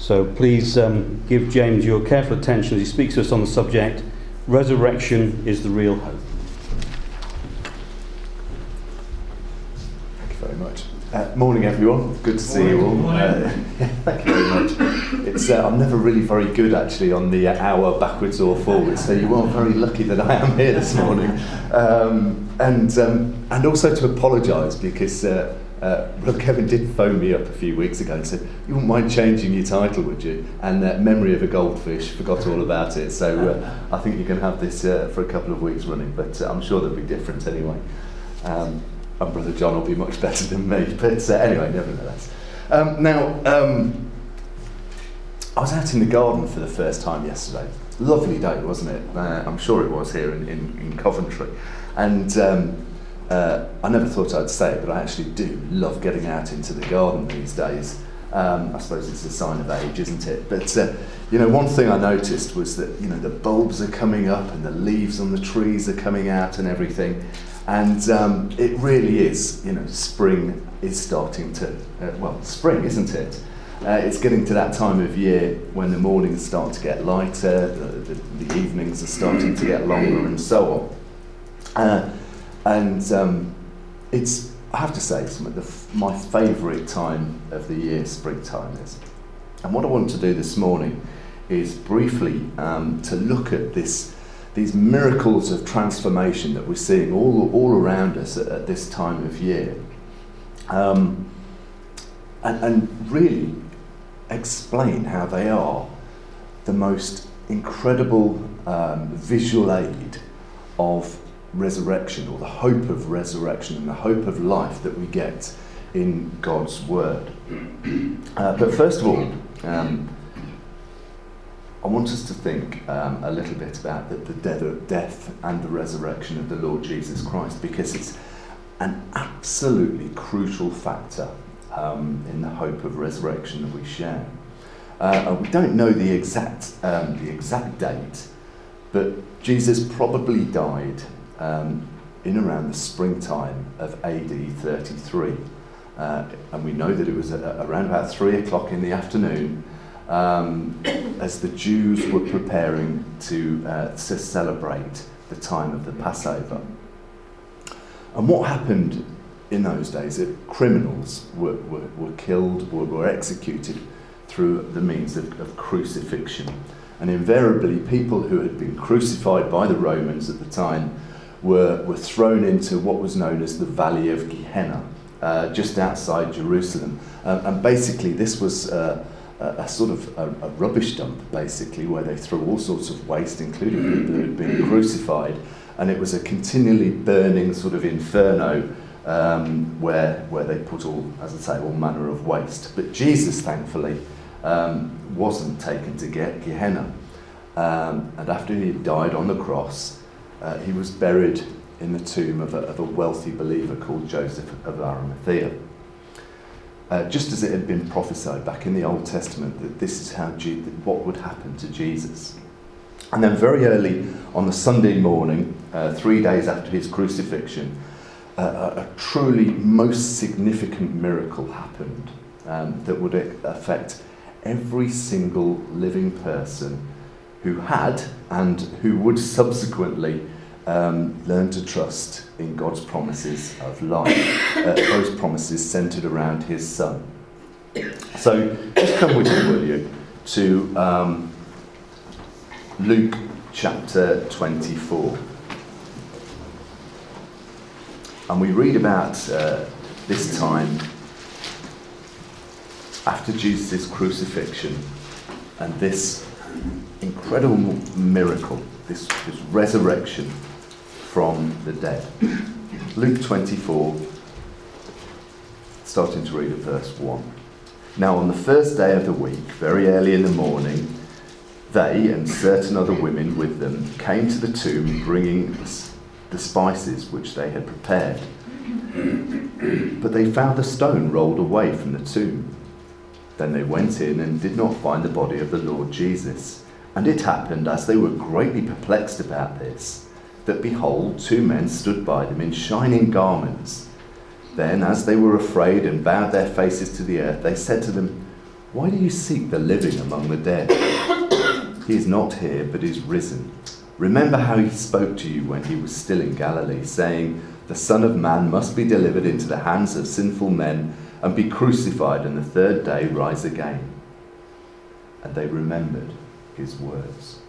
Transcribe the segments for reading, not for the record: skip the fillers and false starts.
So please give James your careful attention as he speaks to us on the subject, resurrection is the real hope. Thank you very much. Morning everyone, good to see you all. Thank you very much. I'm never really very good actually on the hour backwards or forwards, so you are very lucky that I am here this morning. And also to apologise because Brother Kevin did phone me up a few weeks ago and said, you wouldn't mind changing your title, would you? And Memory of a Goldfish, forgot all about it, so I think you can have this for a couple of weeks running, but I'm sure they'll be different anyway. And Brother John will be much better than me, but anyway, nevertheless. I was out in the garden for the first time yesterday. Lovely day, wasn't it? I'm sure it was here in Coventry. And I never thought I'd say it, but I actually do love getting out into the garden these days. I suppose it's a sign of age, isn't it? But, one thing I noticed was that, the bulbs are coming up and the leaves on the trees are coming out and everything. And it really is, spring is starting to, spring, isn't it? It's getting to that time of year when the mornings start to get lighter, the evenings are starting to get longer and so on. It's, I have to say, it's my favourite time of the year, springtime is. And what I want to do this morning is briefly to look at these miracles of transformation that we're seeing all around us at this time of year. And really explain how they are the most incredible visual aid of resurrection, or the hope of resurrection and the hope of life that we get in God's Word. But first of all, I want us to think a little bit about the death and the resurrection of the Lord Jesus Christ, because it's an absolutely crucial factor in the hope of resurrection that we share. We don't know the exact date, but Jesus probably died in around the springtime of AD 33, and we know that it was around about 3 o'clock in the afternoon, as the Jews were preparing to celebrate the time of the Passover. And what happened in those days, that criminals were killed, were executed through the means of crucifixion. And invariably, people who had been crucified by the Romans at the time were thrown into what was known as the Valley of Gehenna, just outside Jerusalem. And basically, this was a sort of a rubbish dump, basically, where they threw all sorts of waste, including people who had been crucified. And it was a continually burning sort of inferno where they put all manner of waste. But Jesus, thankfully, wasn't taken to Gehenna. And after he had died on the cross, he was buried in the tomb of a wealthy believer called Joseph of Arimathea. Just as it had been prophesied back in the Old Testament that this is what would happen to Jesus. And then very early on the Sunday morning, 3 days after his crucifixion, a truly most significant miracle happened that would affect every single living person who had and who would subsequently learn to trust in God's promises of life, those promises centred around his Son. So just come with me, will you, to Luke chapter 24. And we read about this time after Jesus' crucifixion and this incredible miracle, this resurrection from the dead. Luke 24, starting to read at verse 1. Now on the first day of the week, very early in the morning, they and certain other women with them came to the tomb bringing the spices which they had prepared. But they found the stone rolled away from the tomb. Then they went in and did not find the body of the Lord Jesus. And it happened, as they were greatly perplexed about this, that behold, 2 men stood by them in shining garments. Then, as they were afraid and bowed their faces to the earth, they said to them, Why do you seek the living among the dead? He is not here, but is risen. Remember how he spoke to you when he was still in Galilee, saying, the Son of Man must be delivered into the hands of sinful men and be crucified, and the third day rise again. And they remembered his words.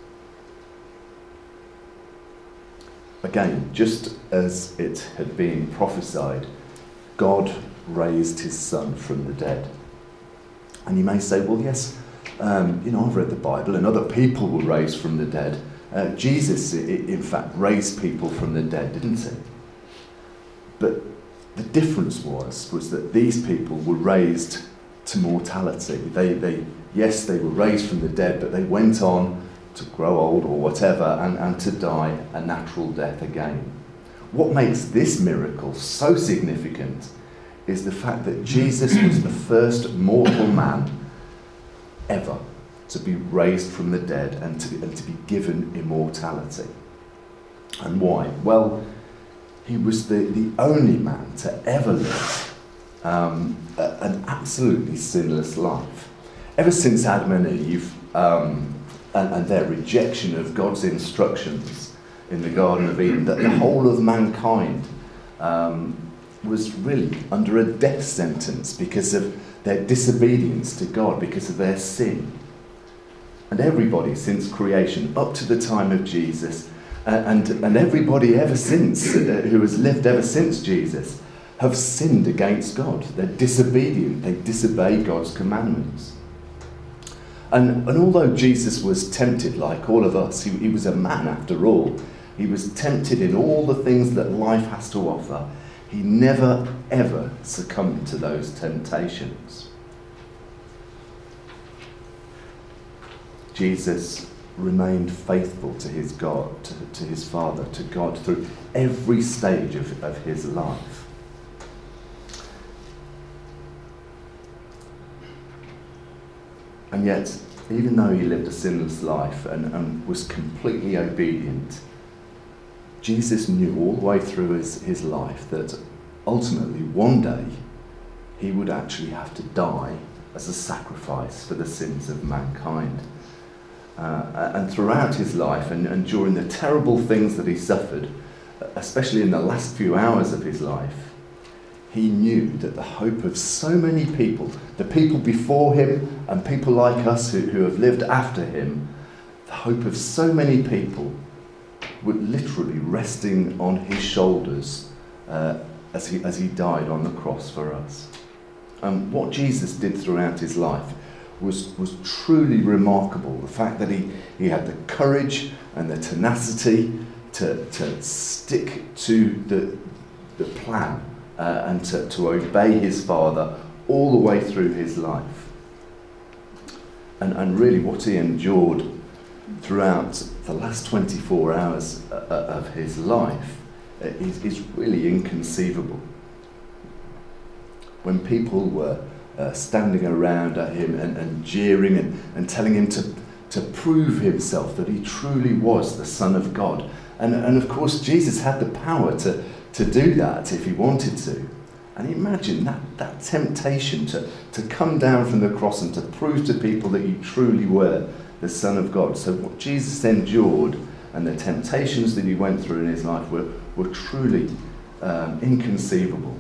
Again, just as it had been prophesied, God raised his Son from the dead. And you may say, well, yes, I've read the Bible and other people were raised from the dead. Jesus, in fact, raised people from the dead, didn't he? But the difference was that these people were raised to mortality. They were raised from the dead, but they went on to grow old or whatever and to die a natural death again. What makes this miracle so significant is the fact that Jesus was the first mortal man ever to be raised from the dead and to be given immortality. And why? Well, he was the only man to ever live an absolutely sinless life. Ever since Adam and Eve and their rejection of God's instructions in the Garden of Eden, that the whole of mankind was really under a death sentence because of their disobedience to God, because of their sin. And everybody since creation, up to the time of Jesus, and everybody ever since, who has lived ever since Jesus, have sinned against God. They're disobedient. They disobey God's commandments. And although Jesus was tempted like all of us, he was a man after all. He was tempted in all the things that life has to offer. He never, ever succumbed to those temptations. Jesus remained faithful to his God, to his Father, to God through every stage of his life. And yet, even though he lived a sinless life and was completely obedient, Jesus knew all the way through his life that ultimately one day he would actually have to die as a sacrifice for the sins of mankind. And throughout his life and during the terrible things that he suffered, especially in the last few hours of his life, he knew that the hope of so many people, the people before him and people like us who have lived after him, the hope of so many people were literally resting on his shoulders as he died on the cross for us. And what Jesus did throughout his life was truly remarkable. The fact that he had the courage and the tenacity to stick to the plan and to obey his Father all the way through his life. And really what he endured throughout the last 24 hours of his life is really inconceivable. When people were standing around at him and jeering and telling him to prove himself that he truly was the Son of God. And of course Jesus had the power to do that if he wanted to. And imagine that temptation to come down from the cross and to prove to people that you truly were the Son of God. So what Jesus endured and the temptations that he went through in his life were truly inconceivable.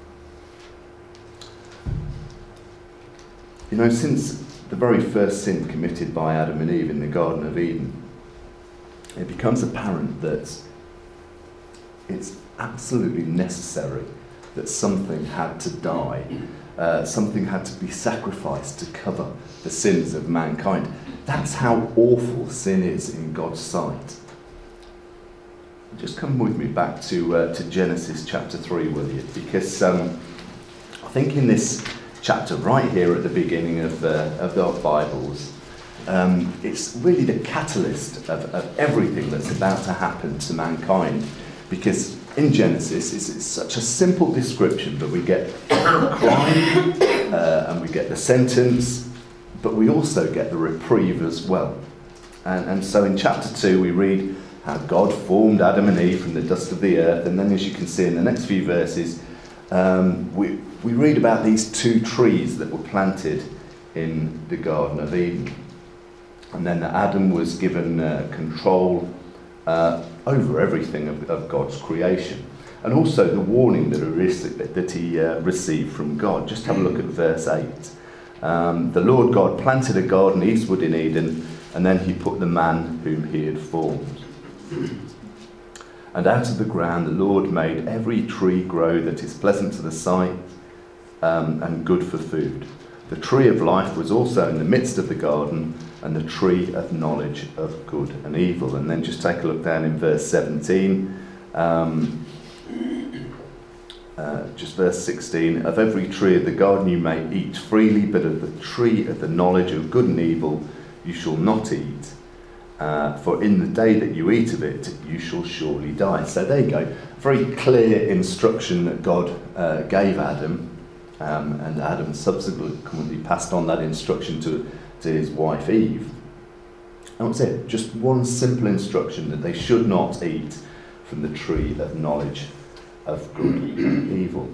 You know, since the very first sin committed by Adam and Eve in the Garden of Eden, it becomes apparent that it's absolutely necessary that something had to die, something had to be sacrificed to cover the sins of mankind. That's how awful sin is in God's sight. Just come with me back to Genesis chapter 3, will you? Because I think in this chapter right here at the beginning of our Bibles, it's really the catalyst of everything that's about to happen to mankind. Because in Genesis, it's such a simple description, but we get the crime and we get the sentence, but we also get the reprieve as well. And so in chapter 2 we read how God formed Adam and Eve from the dust of the earth, and then as you can see in the next few verses, we read about these two trees that were planted in the Garden of Eden. And then Adam was given control over everything of God's creation. And also the warning that he received from God. Just have a look at verse 8. The Lord God planted a garden eastward in Eden, and then he put the man whom he had formed. And out of the ground the Lord made every tree grow that is pleasant to the sight and good for food. The tree of life was also in the midst of the garden, and the tree of knowledge of good and evil. And then just take a look down in verse 17. Just verse 16, of every tree of the garden you may eat freely, but of the tree of the knowledge of good and evil you shall not eat. For in the day that you eat of it, you shall surely die. So there you go. Very clear instruction that God gave Adam, and Adam subsequently passed on that instruction to his wife Eve. And that's it. Just one simple instruction that they should not eat from the tree of knowledge of good and evil.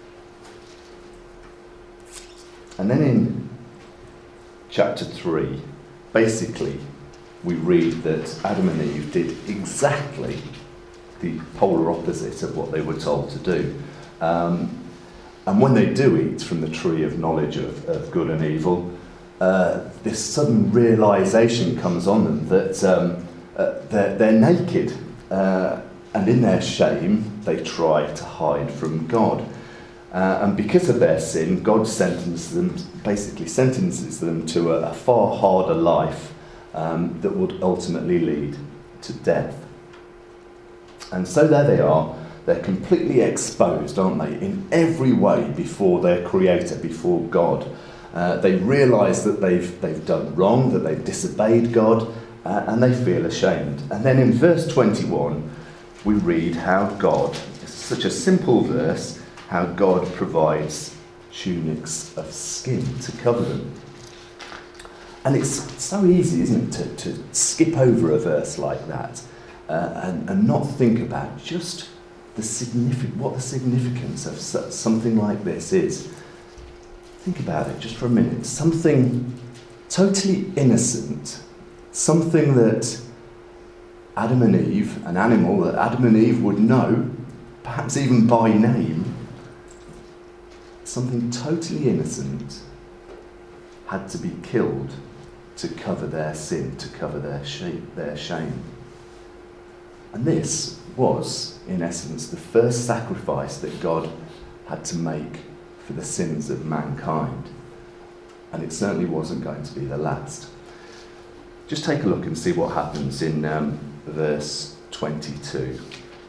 And then in chapter 3, basically, we read that Adam and Eve did exactly the polar opposite of what they were told to do. And when they do eat from the tree of knowledge of good and evil, this sudden realisation comes on them that they're naked. And in their shame, they try to hide from God. And because of their sin, God basically sentences them to a far harder life that would ultimately lead to death. And so there they are. They're completely exposed, aren't they, in every way before their Creator, before God. They realise that they've done wrong, that they've disobeyed God, and they feel ashamed. And then in verse 21, we read how God, it's such a simple verse, how God provides tunics of skin to cover them. And it's so easy, isn't it, to skip over a verse like that and not think about just what the significance of something like this is. Think about it just for a minute. Something totally innocent, something that Adam and Eve, an animal that Adam and Eve would know, perhaps even by name, something totally innocent had to be killed to cover their sin, to cover their shame. And this was, in essence, the first sacrifice that God had to make for the sins of mankind. And it certainly wasn't going to be the last. Just take a look and see what happens in verse 22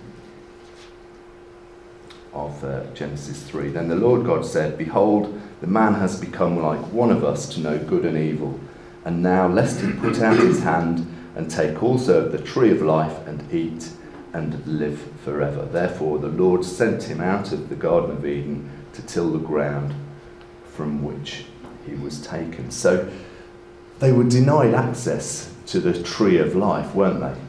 of Genesis 3. Then the Lord God said, "Behold, the man has become like one of us to know good and evil. And now lest he put out his hand and take also of the tree of life and eat and live forever. Therefore the Lord sent him out of the Garden of Eden to till the ground from which he was taken." So they were denied access to the tree of life, weren't they?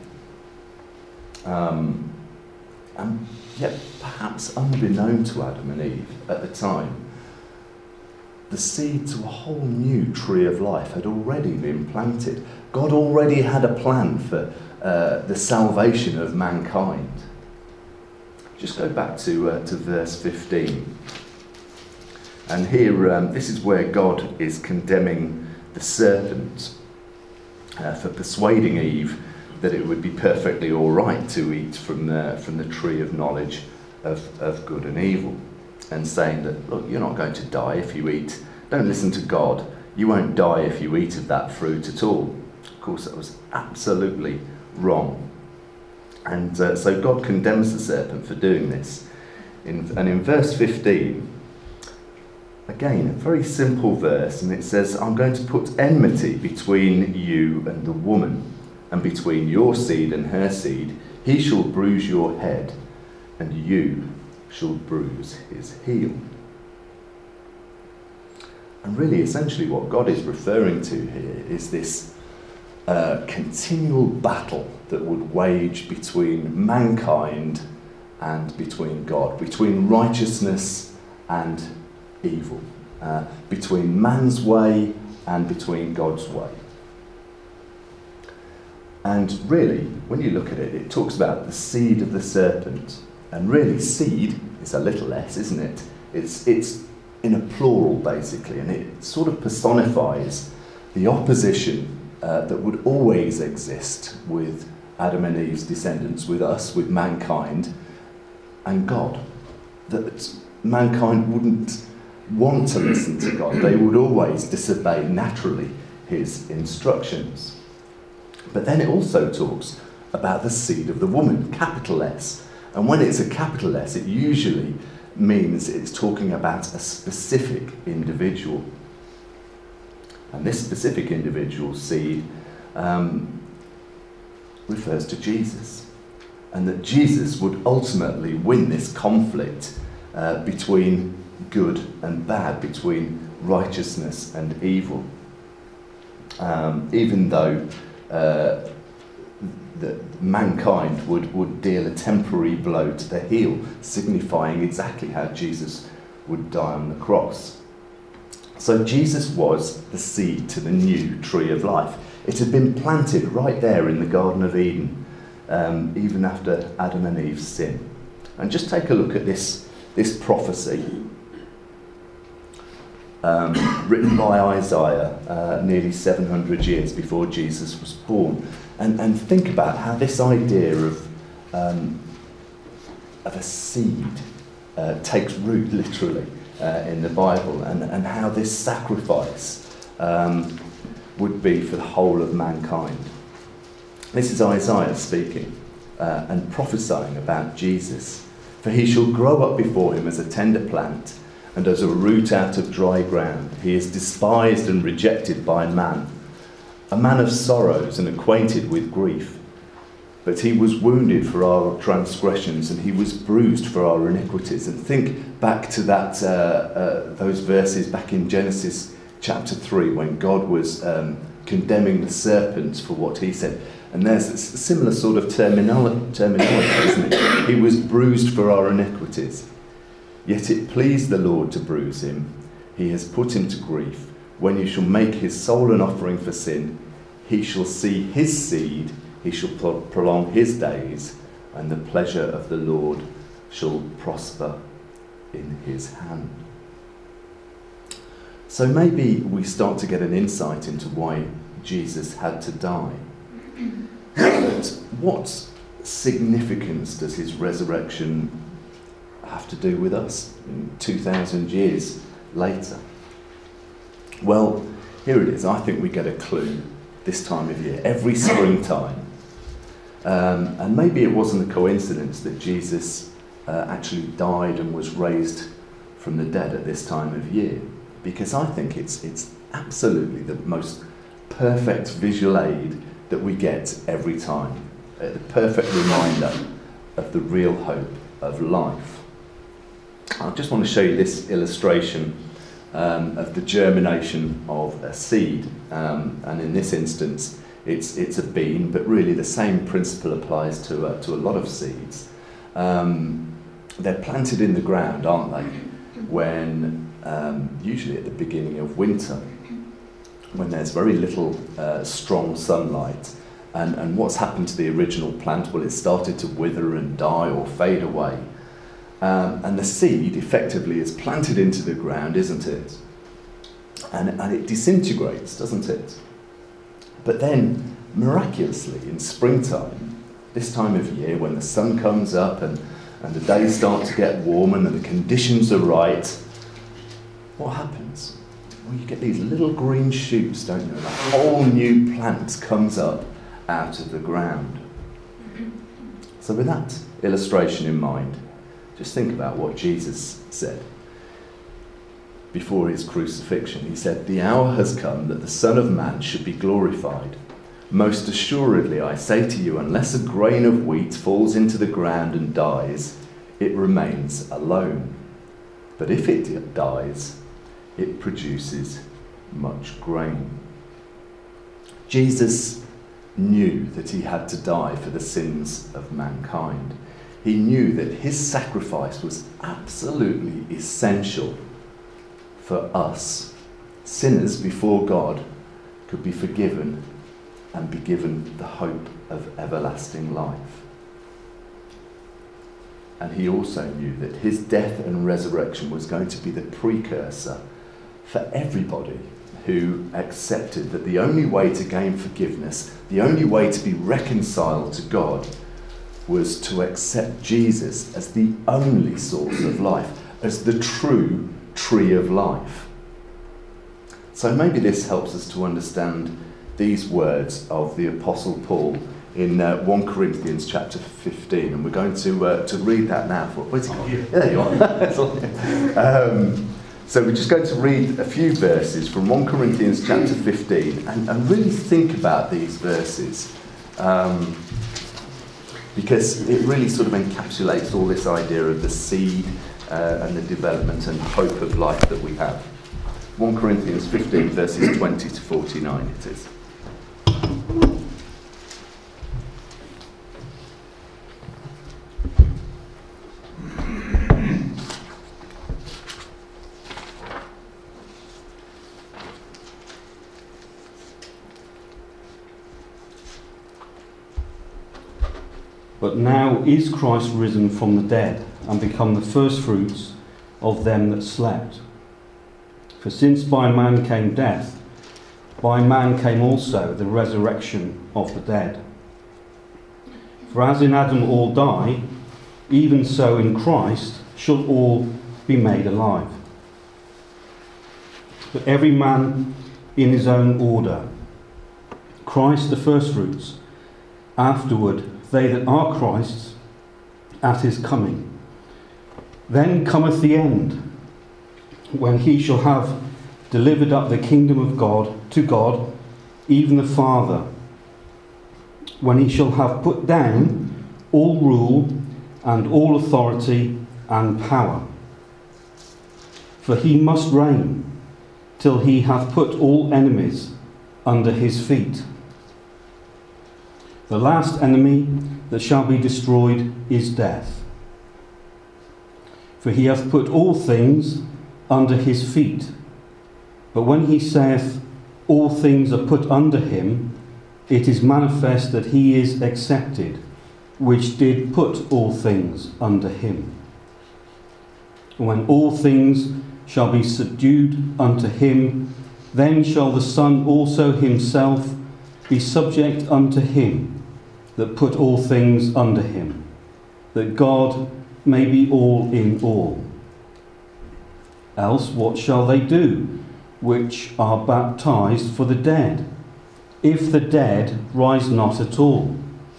And yet, perhaps unbeknown to Adam and Eve at the time, the seed to a whole new tree of life had already been planted. God already had a plan for the salvation of mankind. Just go back to verse 15. And here, this is where God is condemning the serpent for persuading Eve that it would be perfectly all right to eat from the tree of knowledge of good and evil, and saying that, look, you're not going to die if you eat. Don't listen to God. You won't die if you eat of that fruit at all. Of course, that was absolutely wrong. And so God condemns the serpent for doing this. And in verse 15, again, a very simple verse, and it says, "I'm going to put enmity between you and the woman, and between your seed and her seed. He shall bruise your head, and you shall bruise his heel." And really, essentially what God is referring to here is this continual battle that would wage between mankind and between God, between righteousness and evil, between man's way and between God's way. And really, when you look at it, it talks about the seed of the serpent. And really, seed is a little less, isn't it? It's in a plural, basically, and it sort of personifies the opposition that would always exist with Adam and Eve's descendants, with us, with mankind, and God. That mankind wouldn't want to listen to God. They would always disobey naturally his instructions. But then it also talks about the seed of the woman, capital S. And when it's a capital S, it usually means it's talking about a specific individual. And this specific individual seed refers to Jesus. And that Jesus would ultimately win this conflict between good and bad, between righteousness and evil. Even though that mankind would deal a temporary blow to the heel, signifying exactly how Jesus would die on the cross. So Jesus was the seed to the new tree of life. It had been planted right there in the Garden of Eden, even after Adam and Eve's sin. And just take a look at this prophecy written by Isaiah nearly 700 years before Jesus was born. And think about how this idea of a seed takes root literally in the Bible, and how this sacrifice would be for the whole of mankind. This is Isaiah speaking and prophesying about Jesus. For he shall grow up before him as a tender plant, and as a root out of dry ground. He is despised and rejected by man, a man of sorrows and acquainted with grief. But he was wounded for our transgressions, and he was bruised for our iniquities. And think back to that those verses back in Genesis chapter 3, when God was condemning the serpent for what he said. And there's a similar sort of terminology, isn't it? He was bruised for our iniquities. Yet it pleased the Lord to bruise him. He has put him to grief. When you shall make his soul an offering for sin, he shall see his seed, he shall prolong his days, and the pleasure of the Lord shall prosper in his hand. So maybe we start to get an insight into why Jesus had to die. But what significance does his resurrection have to do with us 2,000 years later? Well, here it is. I think we get a clue this time of year, every springtime. And maybe it wasn't a coincidence that Jesus actually died and was raised from the dead at this time of year, because I think it's absolutely the most perfect visual aid that we get every time, the perfect reminder of the real hope of life. I just want to show you this illustration of the germination of a seed, and in this instance it's a bean, but really the same principle applies to a lot of seeds. They're planted in the ground, aren't they, when usually at the beginning of winter, when there's very little strong sunlight. And what's happened to the original plant? Well, it started to wither and die or fade away. And the seed effectively is planted into the ground, isn't it? And it disintegrates, doesn't it? But then, miraculously, in springtime, this time of year, when the sun comes up and the days start to get warm and the conditions are right, what happens? Well, you get these little green shoots, don't you? And a whole new plant comes up out of the ground. So with that illustration in mind, just think about what Jesus said before his crucifixion. He said, "The hour has come that the Son of Man should be glorified. Most assuredly, I say to you, unless a grain of wheat falls into the ground and dies, it remains alone. But if it dies, it produces much grain." Jesus knew that he had to die for the sins of mankind. He knew that his sacrifice was absolutely essential for us sinners before God could be forgiven and be given the hope of everlasting life. And he also knew that his death and resurrection was going to be the precursor for everybody who accepted that the only way to gain forgiveness, the only way to be reconciled to God, was to accept Jesus as the only source of life, as the true tree of life. So maybe this helps us to understand these words of the Apostle Paul in 1 Corinthians chapter 15, and we're going to read that now. Where's it gone? Yeah, there you are. So we're just going to read a few verses from 1 Corinthians chapter 15 and really think about these verses, because it really sort of encapsulates all this idea of the seed and the development and hope of life that we have. 1 Corinthians 15 verses 20 to 49 it is. But now is Christ risen from the dead and become the firstfruits of them that slept. For since by man came death, by man came also the resurrection of the dead. For as in Adam all die, even so in Christ shall all be made alive. But every man in his own order. Christ the firstfruits, afterward they that are Christ's at his coming. Then cometh the end, when he shall have delivered up the kingdom of God to God, even the Father, when he shall have put down all rule and all authority and power. For he must reign till he hath put all enemies under his feet. The last enemy that shall be destroyed is death. For he hath put all things under his feet. But when he saith, all things are put under him, it is manifest that he is accepted, which did put all things under him. And when all things shall be subdued unto him, then shall the Son also himself be subject unto him that put all things under him, that God may be all in all. Else what shall they do, which are baptized for the dead, if the dead rise not at all?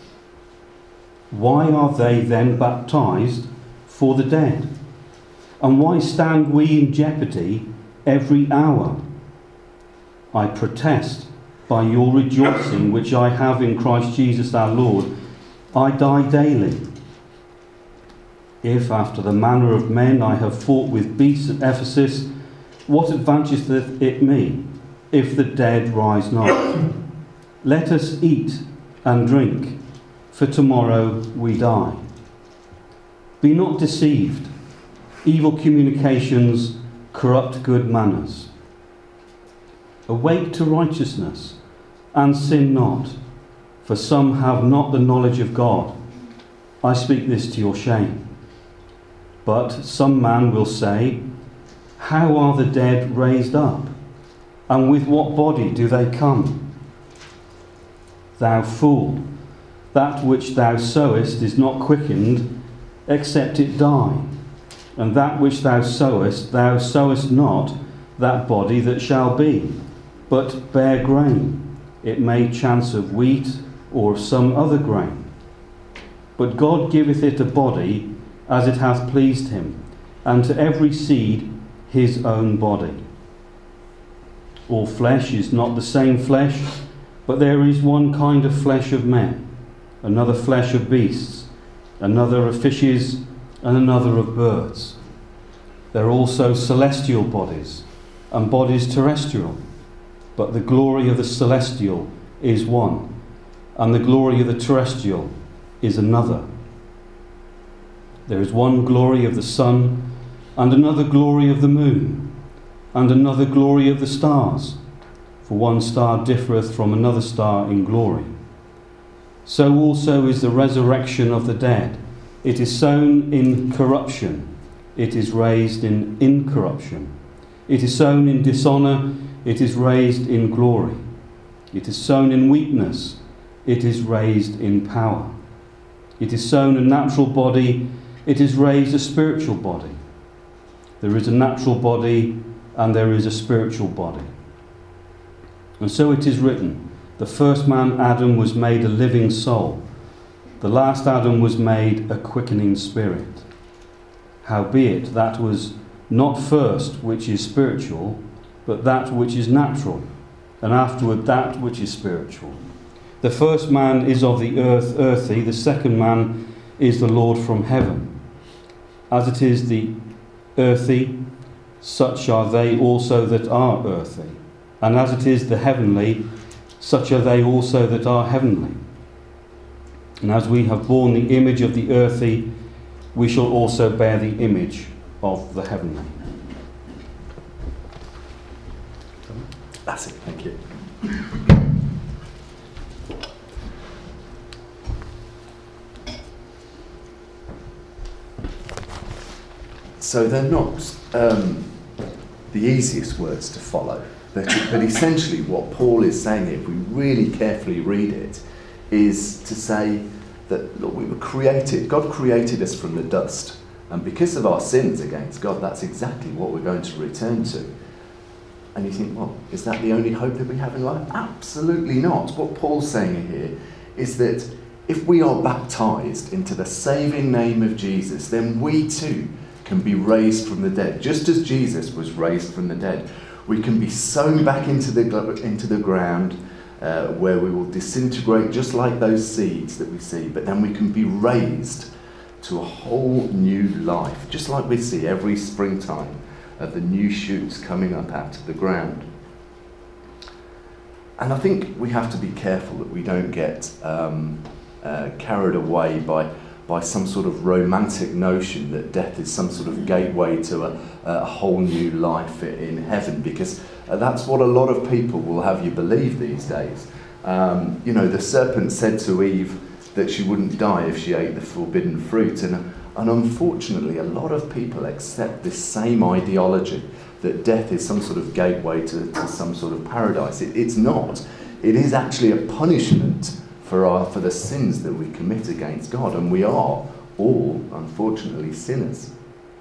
Why are they then baptized for the dead? And why stand we in jeopardy every hour? I protest by your rejoicing which I have in Christ Jesus our Lord, I die daily. If after the manner of men I have fought with beasts at Ephesus, what advantageth it me, if the dead rise not? Let us eat and drink, for tomorrow we die. Be not deceived. Evil communications corrupt good manners. Awake to righteousness, and sin not, for some have not the knowledge of God. I speak this to your shame. But some man will say, how are the dead raised up? And with what body do they come? Thou fool, that which thou sowest is not quickened, except it die. And that which thou sowest not that body that shall be, but bear grain. It may chance of wheat or of some other grain. But God giveth it a body as it hath pleased him, and to every seed his own body. All flesh is not the same flesh, but there is one kind of flesh of men, another flesh of beasts, another of fishes, and another of birds. There are also celestial bodies, and bodies terrestrial. But the glory of the celestial is one, and the glory of the terrestrial is another. There is one glory of the sun, and another glory of the moon, and another glory of the stars. For one star differeth from another star in glory. So also is the resurrection of the dead. It is sown in corruption, it is raised in incorruption. It is sown in dishonour, it is raised in glory. It is sown in weakness, it is raised in power. It is sown a natural body, it is raised a spiritual body. There is a natural body and there is a spiritual body. And so it is written, the first man Adam was made a living soul. The last Adam was made a quickening spirit. Howbeit, that was not first which is spiritual, but that which is natural, and afterward that which is spiritual. The first man is of the earth, earthy, the second man is the Lord from heaven. As it is the earthy, such are they also that are earthy. And as it is the heavenly, such are they also that are heavenly. And as we have borne the image of the earthy, we shall also bear the image of the heavenly. That's it, thank you. So they're not the easiest words to follow, but essentially what Paul is saying, if we really carefully read it, is to say that, look, we were created, God created us from the dust, and because of our sins against God, that's exactly what we're going to return to. And you think, well, is that the only hope that we have in life? Absolutely not. What Paul's saying here is that if we are baptised into the saving name of Jesus, then we too can be raised from the dead. Just as Jesus was raised from the dead, we can be sown back into the ground where we will disintegrate just like those seeds that we see, but then we can be raised to a whole new life, just like we see every springtime of the new shoots coming up out of the ground. And I think we have to be careful that we don't get carried away by some sort of romantic notion that death is some sort of gateway to a whole new life in heaven, because that's what a lot of people will have you believe these days. The serpent said to Eve that she wouldn't die if she ate the forbidden fruit, and unfortunately a lot of people accept this same ideology that death is some sort of gateway to some sort of paradise. It's not. It is actually a punishment for the sins that we commit against God, and we are all, unfortunately, sinners.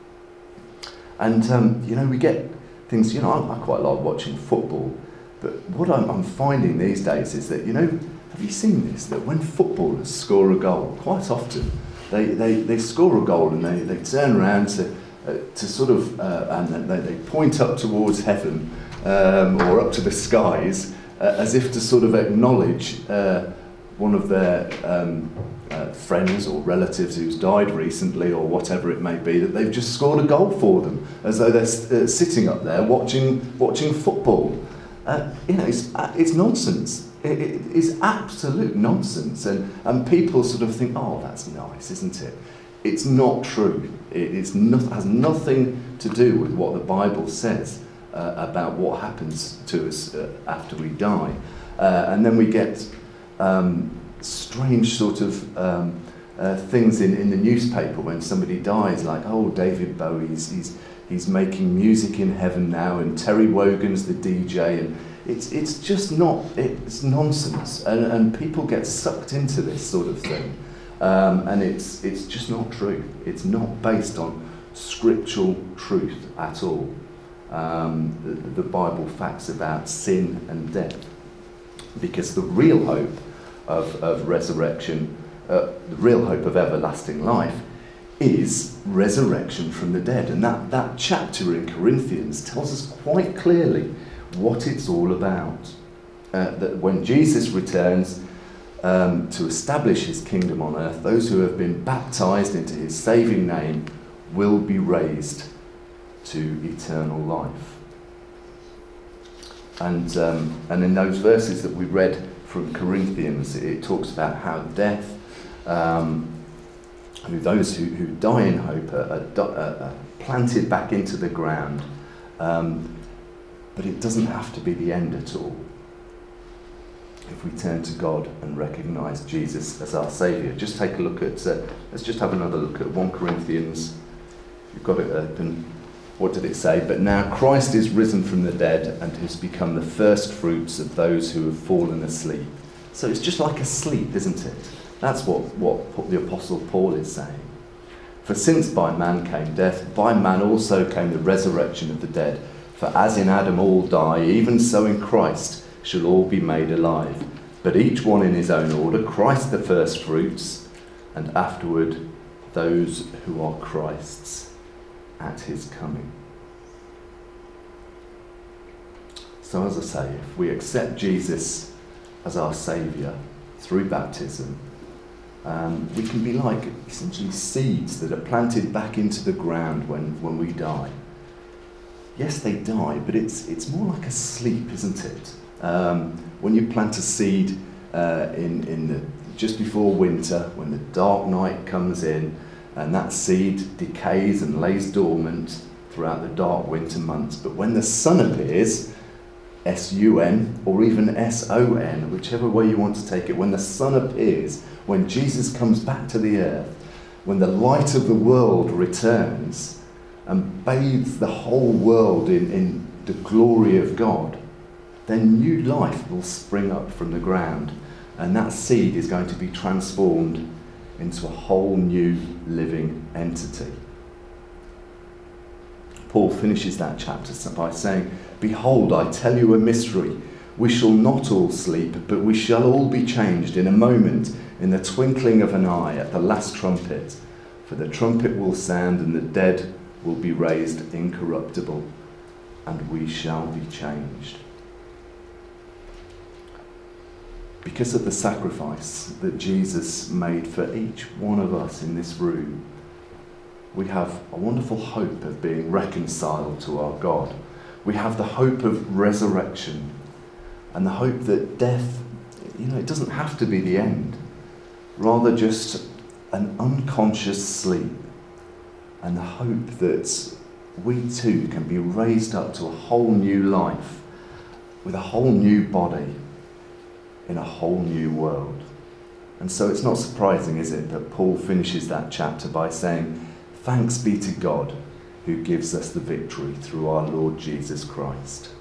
And, we get things, I quite like watching football, but what I'm finding these days is that, have you seen this? That when footballers score a goal, quite often, they score a goal and they turn around to sort of, and they point up towards heaven or up to the skies as if to sort of acknowledge one of their friends or relatives who's died recently or whatever it may be, that they've just scored a goal for them, as though they're sitting up there watching football. It's nonsense. It is absolute nonsense, and people sort of think, oh, that's nice, isn't it? It's not true. Has nothing to do with what the Bible says about what happens to us after we die. And then we get strange sort of things in the newspaper when somebody dies, like, oh, David Bowie, he's making music in heaven now, and Terry Wogan's the DJ, and it's just not, it's nonsense, and people get sucked into this sort of thing, and it's just not true. It's not based on scriptural truth at all. The Bible facts about sin and death, because the real hope of resurrection, the real hope of everlasting life, is resurrection from the dead. And that chapter in Corinthians tells us quite clearly what it's all about. That when Jesus returns to establish his kingdom on earth, those who have been baptised into his saving name will be raised to eternal life. And in those verses that we read from Corinthians, it talks about how death, those who die in hope are planted back into the ground. But it doesn't have to be the end at all. If we turn to God and recognise Jesus as our Saviour. Just take a look at, let's just have another look at 1 Corinthians. You've got it open. What did it say? But now Christ is risen from the dead and has become the first fruits of those who have fallen asleep. So it's just like a sleep, isn't it? That's what the Apostle Paul is saying. For since by man came death, by man also came the resurrection of the dead. For as in Adam all die, even so in Christ shall all be made alive. But each one in his own order, Christ the first fruits, and afterward those who are Christ's at his coming. So as I say, if we accept Jesus as our Saviour through baptism, we can be like essentially seeds that are planted back into the ground when we die. Yes, they die, but it's more like a sleep, isn't it? When you plant a seed just before winter, when the dark night comes in, and that seed decays and lays dormant throughout the dark winter months. But when the sun appears, S-U-N, or even S-O-N, whichever way you want to take it, when the sun appears, when Jesus comes back to the earth, when the light of the world returns and bathes the whole world in the glory of God, then new life will spring up from the ground, and that seed is going to be transformed into a whole new living entity. Paul finishes that chapter by saying, "Behold, I tell you a mystery. We shall not all sleep, but we shall all be changed in a moment, in the twinkling of an eye, at the last trumpet. For the trumpet will sound, and the dead will be raised incorruptible, and we shall be changed." Because of the sacrifice that Jesus made for each one of us in this room, we have a wonderful hope of being reconciled to our God. We have the hope of resurrection and the hope that death, it doesn't have to be the end, rather just an unconscious sleep, and the hope that we too can be raised up to a whole new life with a whole new body in a whole new world. And so it's not surprising, is it, that Paul finishes that chapter by saying, "Thanks be to God who gives us the victory through our Lord Jesus Christ."